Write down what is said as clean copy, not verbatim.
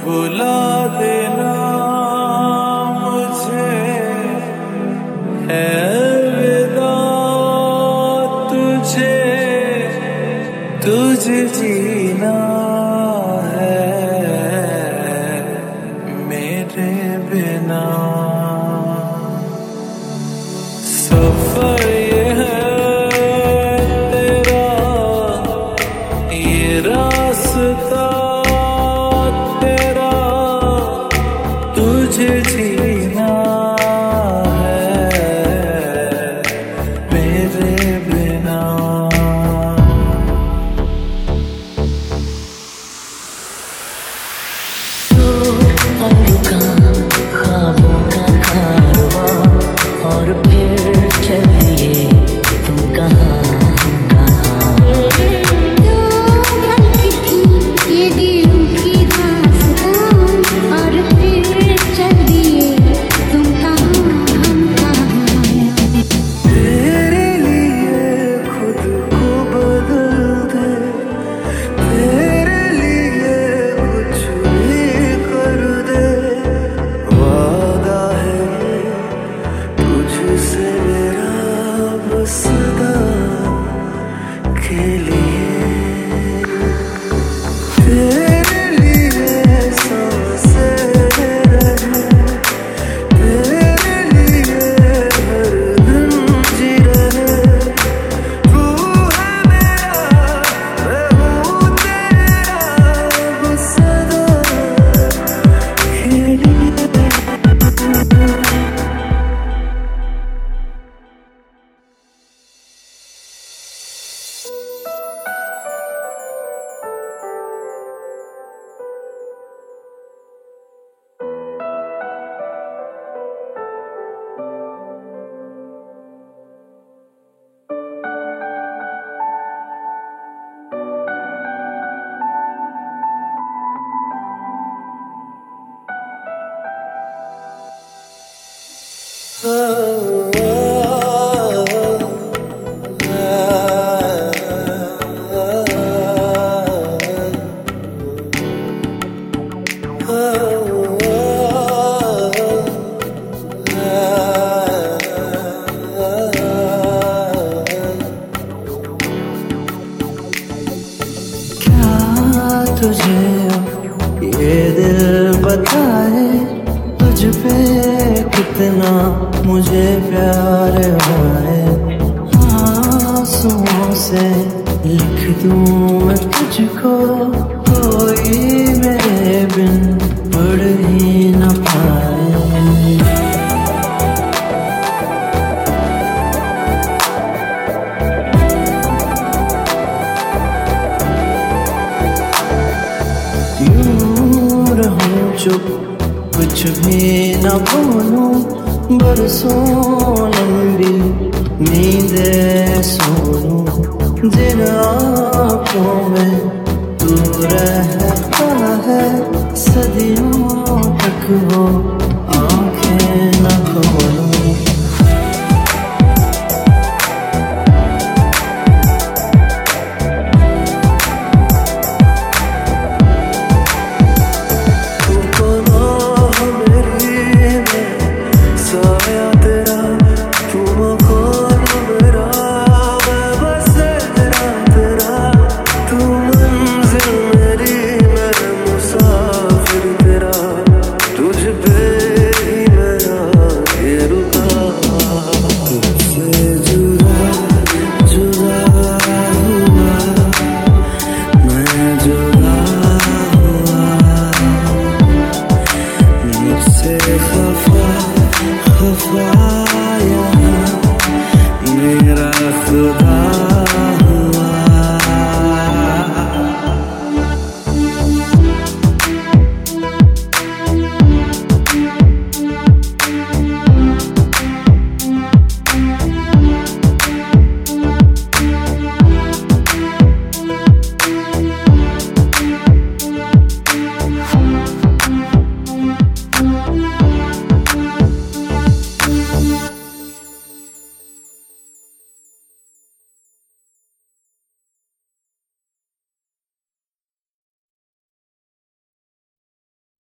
बुला देना मुझे, है अलविदा तुझे, तुझे जीना है मेरे बिना। सफर ये है तेरा, ये रास्ता तेरा, तुझे जीना है मेरे बिना। ख्वाबों का कारवां और फिर चलिए तुम कहाँ कहाँ। ये दिल की दास्तां और फिर चलिए तुम कहाँ हम कहाँ। तेरे लिए खुद को बदल दे, तेरे लिए कुछ भी कर दे, वादा है तुझसे मेरा बस सदा के लिए। तेरे लिए सांसें रहे, तेरे लिए हर दिन जी रहे, तू है मेरा मैं हूँ तेरा बस सदा के लिए। तुझे ये दिल बताए तुझ पे कितना मुझे प्यार है। आंसुओं से लिख दूं मैं तुझको, कोई मेरे बिन पढ़ ही न पाए। यूं रहूं चुप कुछ भी न बोलूं, बरसों लंबी नींदें सोऊं, जिन आँखों में तू रहता है सदियों तक वो आँखें न खोलूं।